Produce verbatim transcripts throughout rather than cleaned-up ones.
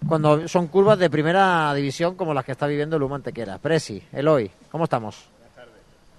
cuando son curvas de primera división como las que está viviendo el Luma Antequera. Presi, Eloy, ¿cómo estamos? Buenas tardes.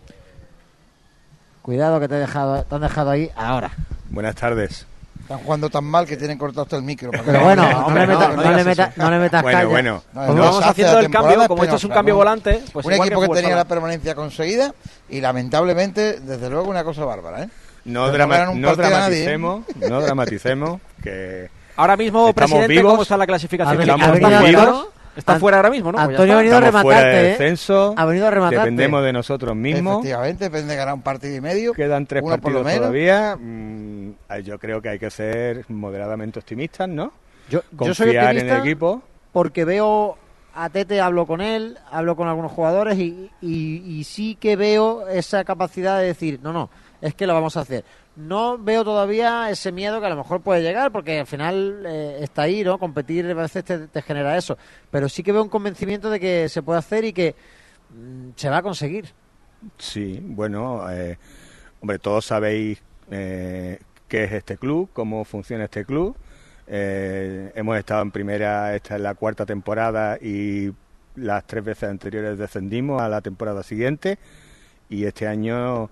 Cuidado que te, he dejado, te han dejado ahí ahora. Buenas tardes. Están jugando tan mal que tienen cortado hasta el micro. Pero bueno, no, no, le meta, no, no, le meta, no le metas bueno, caña. Bueno, bueno. Pues vamos haciendo el cambio, como esto es un cambio ¿no? volante. Pues un equipo que, que tenía la permanencia conseguida y lamentablemente, desde luego, una cosa bárbara, ¿eh? No, drama no dramaticemos, nadie, ¿eh? no dramaticemos, que ahora mismo, presidente, vivos, ¿cómo está la clasificación? Estamos muy vivos. Está An fuera ahora mismo, ¿no? Antonio ha venido a rematarte, fuera de descenso, ha venido a rematarte. Dependemos de nosotros mismos. Efectivamente, depende de ganar un partido y medio. Quedan tres partidos todavía. Mm, yo creo que hay que ser moderadamente optimistas, ¿no? Yo, Confiar yo soy optimista en el equipo. Porque veo a Tete, hablo con él, hablo con algunos jugadores y, y, y sí que veo esa capacidad de decir, no, no, es que lo vamos a hacer. No veo todavía ese miedo que a lo mejor puede llegar, porque al final eh, está ahí, ¿no? Competir a veces te, te genera eso. Pero sí que veo un convencimiento de que se puede hacer y que mm, se va a conseguir. Sí, bueno, eh, hombre, todos sabéis eh, qué es este club, cómo funciona este club. Eh, hemos estado en primera, esta es la cuarta temporada y las tres veces anteriores descendimos a la temporada siguiente y este año...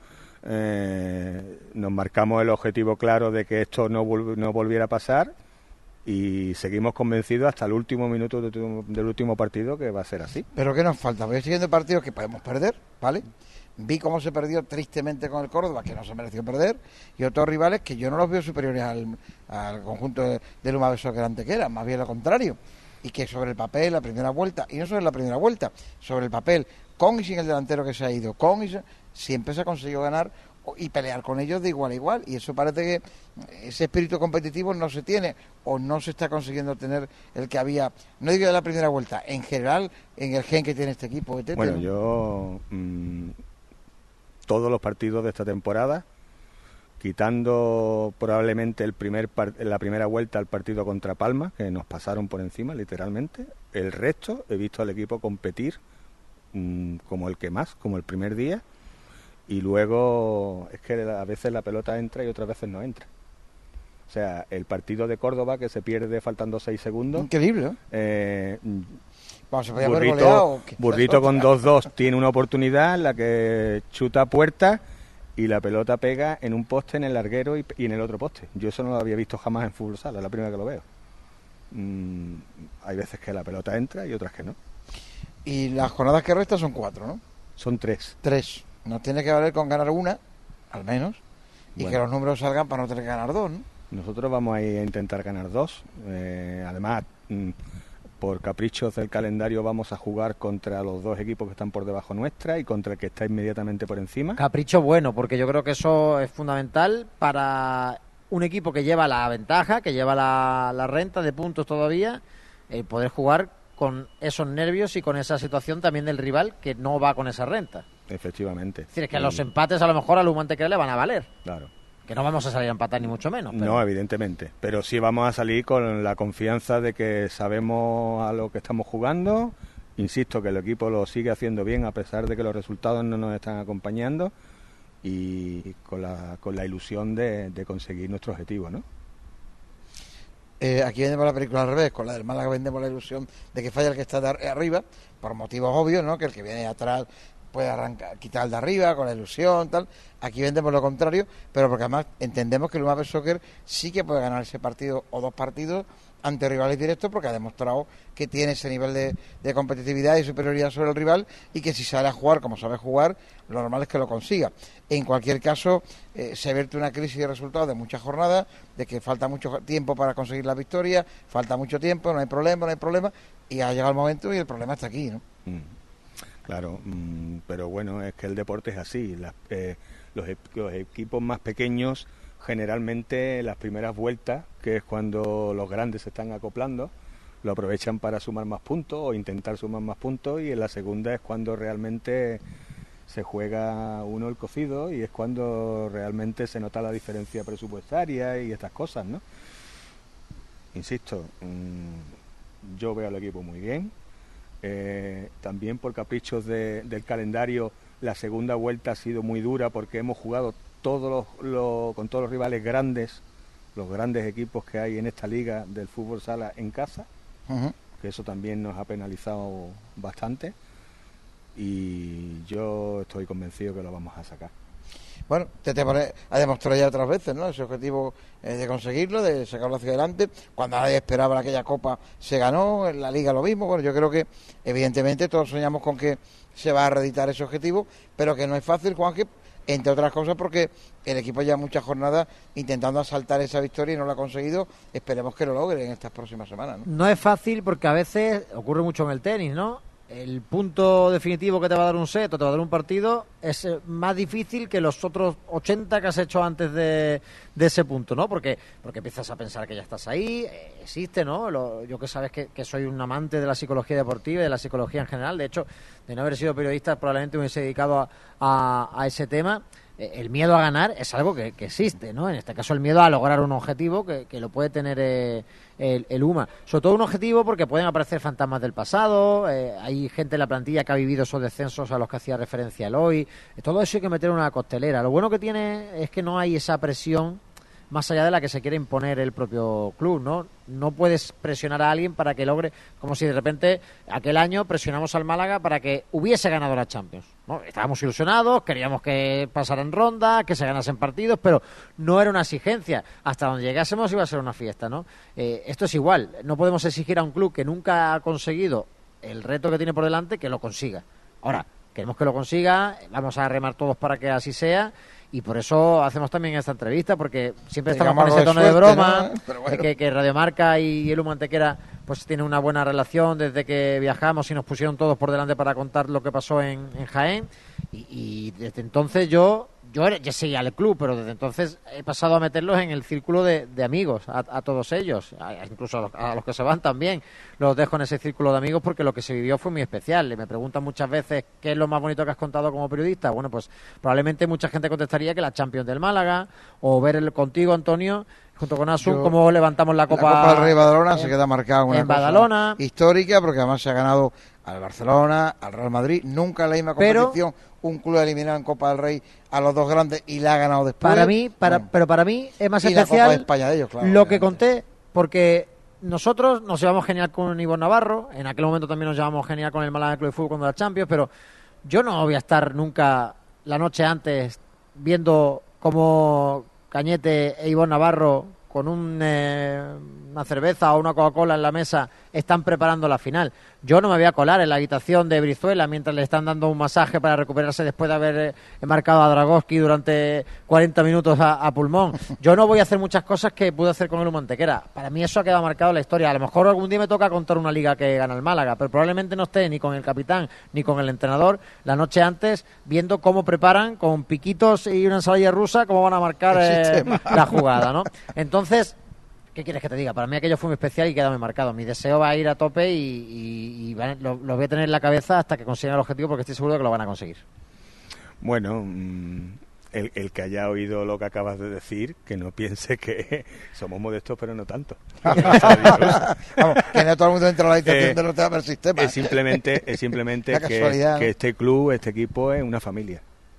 Eh, nos marcamos el objetivo claro de que esto no, vol no volviera a pasar y seguimos convencidos hasta el último minuto de tu, del último partido que va a ser así. ¿Pero qué nos falta? Voy siguiendo partidos que podemos perder, ¿vale? Vi cómo se perdió tristemente con el Córdoba, que no se mereció perder, y otros rivales que yo no los veo superiores al, al conjunto de, de Luma de Soccer Antequera, más bien lo contrario, y que sobre el papel, la primera vuelta, y no sobre la primera vuelta, sobre el papel, con y sin el delantero que se ha ido, con y sin, siempre se ha conseguido ganar y pelear con ellos de igual a igual, y eso parece que ese espíritu competitivo no se tiene o no se está consiguiendo tener el que había, no digo de la primera vuelta, en general en el gen que tiene este equipo. Tete, bueno, ¿no? yo mmm, todos los partidos de esta temporada, quitando probablemente el primer la primera vuelta al partido contra Palma, que nos pasaron por encima literalmente, el resto he visto al equipo competir mmm, como el que más, como el primer día. Y luego es que a veces la pelota entra y otras veces no entra. O sea, el partido de Córdoba que se pierde faltando seis segundos. Increíble, ¿eh? eh Vamos, ¿se podía haber Burrito, goleado? Burrito con dos dos tiene una oportunidad en la que chuta a puerta y la pelota pega en un poste, en el larguero y, y en el otro poste. Yo eso no lo había visto jamás en fútbol sala, es la primera que lo veo. Mm, hay veces que la pelota entra y otras que no. Y las jornadas que restan son cuatro, ¿no? Son tres. Tres. Nos tiene que valer con ganar una, al menos, y bueno, que los números salgan para no tener que ganar dos, ¿no? Nosotros vamos a, ir a intentar ganar dos. Eh, además, mmm, por caprichos del calendario vamos a jugar contra los dos equipos que están por debajo nuestra y contra el que está inmediatamente por encima. Capricho bueno, porque yo creo que eso es fundamental para un equipo que lleva la ventaja, que lleva la, la renta de puntos todavía, el poder jugar con esos nervios y con esa situación también del rival que no va con esa renta. Efectivamente. Es decir, que los empates a lo mejor al Luma Antequera le van a valer. Claro. Que no vamos a salir a empatar ni mucho menos. Pero... No, evidentemente. Pero sí vamos a salir con la confianza de que sabemos a lo que estamos jugando. Insisto que el equipo lo sigue haciendo bien a pesar de que los resultados no nos están acompañando y con la, con la ilusión de, de conseguir nuestro objetivo, ¿no? Eh, aquí vendemos la película al revés, con la del Málaga vendemos la ilusión de que falla el que está de arriba, por motivos obvios, ¿no? Que el que viene atrás puede arrancar, quitar el de arriba con la ilusión, tal. Aquí vendemos lo contrario, pero porque además entendemos que el Luma Soccer sí que puede ganar ese partido o dos partidos ante rivales directos, porque ha demostrado que tiene ese nivel de, de competitividad y superioridad sobre el rival, y que si sale a jugar como sabe jugar, lo normal es que lo consiga. En cualquier caso, eh, se vierte una crisis de resultados de muchas jornadas, de que falta mucho tiempo para conseguir la victoria, falta mucho tiempo, no hay problema, no hay problema, y ha llegado el momento y el problema está aquí, ¿no? Mm. Claro, mmm, pero bueno, es que el deporte es así. Las, eh, los, los equipos más pequeños, generalmente las primeras vueltas, que es cuando los grandes se están acoplando, lo aprovechan para sumar más puntos o intentar sumar más puntos, y en la segunda es cuando realmente se juega uno el cocido y es cuando realmente se nota la diferencia presupuestaria y estas cosas, ¿no? Insisto, mmm, yo veo al equipo muy bien. Eh, también por caprichos de, del calendario, la segunda vuelta ha sido muy dura porque hemos jugado todos los, los, con todos los rivales grandes, los grandes equipos que hay en esta liga del fútbol sala en casa. Uh-huh. que eso también nos ha penalizado bastante, y yo estoy convencido que lo vamos a sacar. Bueno, Tete ha demostrado ya otras veces, ¿no?, ese objetivo eh, de conseguirlo, de sacarlo hacia adelante. Cuando nadie esperaba aquella Copa se ganó, en la Liga lo mismo. Bueno, yo creo que evidentemente todos soñamos con que se va a reeditar ese objetivo, pero que no es fácil, Juanje, entre otras cosas porque el equipo lleva muchas jornadas intentando asaltar esa victoria y no lo ha conseguido. Esperemos que lo logre en estas próximas semanas, ¿no? No es fácil porque a veces ocurre mucho en el tenis, ¿no? El punto definitivo que te va a dar un set o te va a dar un partido es más difícil que los otros ochenta que has hecho antes de, de ese punto, ¿no? Porque porque empiezas a pensar que ya estás ahí, eh, existe, ¿no? Lo, yo que sabes que, que soy un amante de la psicología deportiva y de la psicología en general. De hecho, de no haber sido periodista probablemente me hubiese dedicado a, a, a ese tema. El miedo a ganar es algo que, que existe, ¿no? En este caso el miedo a lograr un objetivo que, que lo puede tener eh, el, el U M A. Sobre todo un objetivo porque pueden aparecer fantasmas del pasado, eh, hay gente en la plantilla que ha vivido esos descensos a los que hacía referencia el hoy. Todo eso hay que meter en una costelera. Lo bueno que tiene es que no hay esa presión más allá de la que se quiere imponer el propio club, ¿no? No puedes presionar a alguien para que logre, como si de repente aquel año presionamos al Málaga para que hubiese ganado la Champions, ¿no? Estábamos ilusionados, queríamos que pasaran ronda, que se ganasen partidos, pero no era una exigencia. Hasta donde llegásemos iba a ser una fiesta, ¿no? Eh, esto es igual, no podemos exigir a un club que nunca ha conseguido el reto que tiene por delante que lo consiga. Ahora, queremos que lo consiga, vamos a remar todos para que así sea. Y por eso hacemos también esta entrevista, porque siempre estamos con ese tono de, suerte, de broma, ¿no? Bueno. que, que Radio Marca y el U M A Antequera pues tienen una buena relación desde que viajamos y nos pusieron todos por delante para contar lo que pasó en, en Jaén. Y, y desde entonces yo yo ya seguía al club, pero desde entonces he pasado a meterlos en el círculo de, de amigos, a, a todos ellos, a, incluso a los, a los que se van también, los dejo en ese círculo de amigos porque lo que se vivió fue muy especial. Y me preguntan muchas veces qué es lo más bonito que has contado como periodista. Bueno, pues probablemente mucha gente contestaría que la Champions del Málaga, o ver el, contigo, Antonio, junto con Asun, cómo levantamos la Copa, la Copa del Rey Badalona, en, se queda marcada una en cosa Badalona. histórica, porque además se ha ganado al Barcelona, al Real Madrid, nunca en la misma competición pero, un club eliminado en Copa del Rey a los dos grandes y la ha ganado después. Para mí, para, bueno, pero para mí es más y especial la Copa de España de ellos, claro, lo que conté, porque nosotros nos llevamos genial con Ivonne Navarro, en aquel momento también nos llevamos genial con el Málaga Club de Fútbol cuando la Champions, pero yo no voy a estar nunca la noche antes viendo cómo Cañete e Ivonne Navarro con un, eh, una cerveza o una Coca-Cola en la mesa están preparando la final. Yo no me voy a colar en la habitación de Brizuela mientras le están dando un masaje para recuperarse después de haber eh, marcado a Dragowski durante cuarenta minutos a, a pulmón. Yo no voy a hacer muchas cosas que pude hacer con el U M A Antequera. Para mí eso ha quedado marcado en la historia. A lo mejor algún día me toca contar una liga que gana el Málaga, pero probablemente no esté ni con el capitán ni con el entrenador la noche antes viendo cómo preparan con piquitos y una ensalada rusa cómo van a marcar eh, la jugada, ¿no? Entonces, ¿qué quieres que te diga? Para mí aquello fue muy especial y queda muy marcado. Mi deseo va a ir a tope y, y, y va, lo, lo voy a tener en la cabeza hasta que consigan el objetivo, porque estoy seguro de que lo van a conseguir. Bueno, el, el que haya oído lo que acabas de decir, que no piense que somos modestos, pero no tanto. Vamos, que no todo el mundo entra a la habitación eh, de los temas del sistema. Es simplemente, es simplemente que, que este club, este equipo es una familia.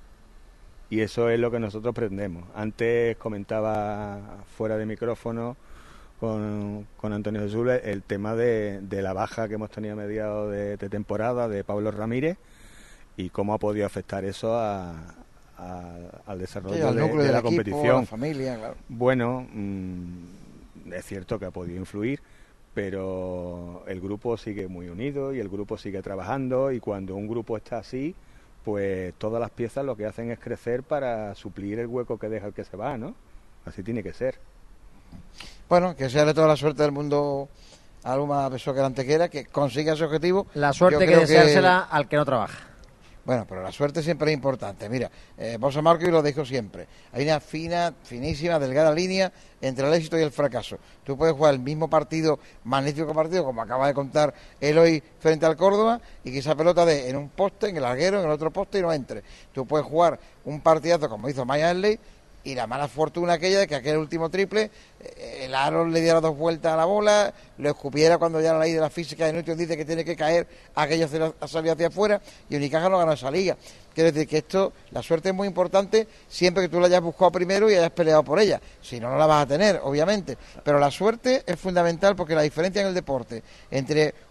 Y eso es lo que nosotros pretendemos. Antes comentaba fuera de micrófono con, con Antonio Jesús el tema de, de la baja que hemos tenido a mediados de, de temporada de Pablo Ramírez y cómo ha podido afectar eso a, a, al desarrollo sí, al de, de la equipo, competición. La familia, claro. Bueno, mmm, es cierto que ha podido influir, pero el grupo sigue muy unido y el grupo sigue trabajando, y cuando un grupo está así, pues todas las piezas lo que hacen es crecer para suplir el hueco que deja el que se va, ¿no? Así tiene que ser. Bueno, que sea de toda la suerte del mundo a Luma Pessoa Antequera, que consiga ese objetivo. La suerte que deseársela que... al que no trabaja. Bueno, pero la suerte siempre es importante. Mira, eh, Bosa Marco y lo dijo siempre. Hay una fina, finísima, delgada línea entre el éxito y el fracaso. Tú puedes jugar el mismo partido, magnífico partido, como acaba de contar Eloy frente al Córdoba, y que esa pelota de en un poste, en el larguero, en el otro poste y no entre. Tú puedes jugar un partidazo como hizo Maya Henley, y la mala fortuna aquella de que aquel último triple, eh, el aro le diera dos vueltas a la bola, lo escupiera cuando ya la ley de la física de Newton dice que tiene que caer, aquello ha salido hacia afuera, y Unicaja no ganó esa liga. Quiere decir que esto, la suerte es muy importante siempre que tú la hayas buscado primero y hayas peleado por ella. Si no, no la vas a tener, obviamente. Pero la suerte es fundamental, porque la diferencia en el deporte entre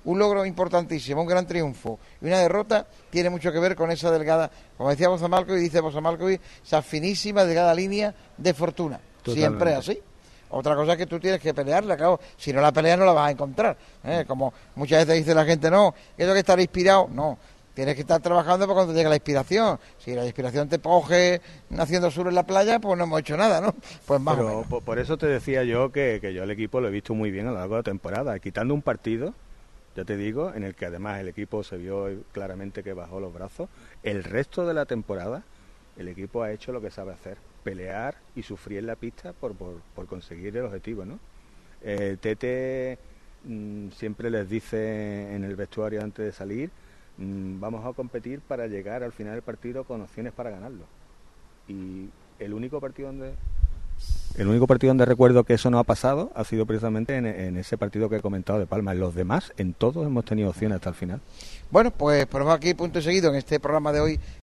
un logro importantísimo, un gran triunfo y una derrota tiene mucho que ver con esa delgada, como decía Boza Malkovich, dice Boza Malkovich, esa finísima, delgada línea de fortuna. Totalmente. Siempre es así. Otra cosa es que tú tienes que pelearla, claro. Si no la peleas no la vas a encontrar. ¿eh? Como muchas veces dice la gente, no, eso que estar inspirado. No, tienes que estar trabajando para cuando llegue la inspiración. Si la inspiración te coge haciendo sur en la playa, pues no hemos hecho nada, ¿no? Pues más Pero o menos. Por, por eso te decía yo que, que yo el equipo lo he visto muy bien a lo largo de la temporada. Quitando un partido, ya te digo, en el que además el equipo se vio claramente que bajó los brazos, el resto de la temporada el equipo ha hecho lo que sabe hacer, pelear y sufrir en la pista por, por, por conseguir el objetivo, ¿no? Eh, Tete mmm, siempre les dice en el vestuario antes de salir, mmm, vamos a competir para llegar al final del partido con opciones para ganarlo. Y el único partido donde el único partido donde recuerdo que eso no ha pasado ha sido precisamente en, en ese partido que he comentado de Palma. En los demás, en todos hemos tenido opciones hasta el final. Bueno, pues ponemos aquí punto y seguido en este programa de hoy